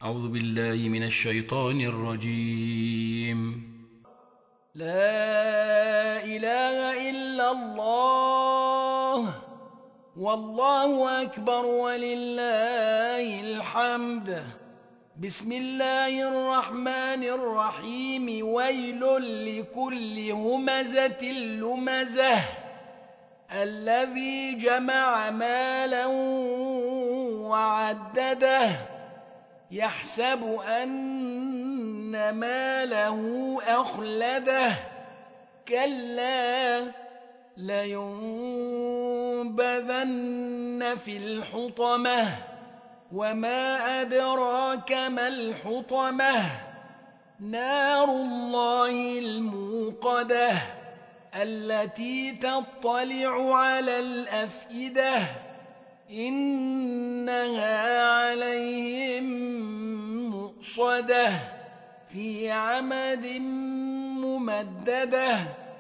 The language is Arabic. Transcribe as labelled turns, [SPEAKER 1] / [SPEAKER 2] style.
[SPEAKER 1] أعوذ بالله من الشيطان الرجيم.
[SPEAKER 2] لا إله إلا الله والله أكبر ولله الحمد. بسم الله الرحمن الرحيم. ويل لكل همزة لمزة الذي جمع مالا وعدده يحسب أن ماله أخلده كلا لينبذن في الحطمة وما أدراك ما الحطمة نار الله الموقدة التي تطلع على الأفئدة إنها عليهم مؤصدة في عمد ممدده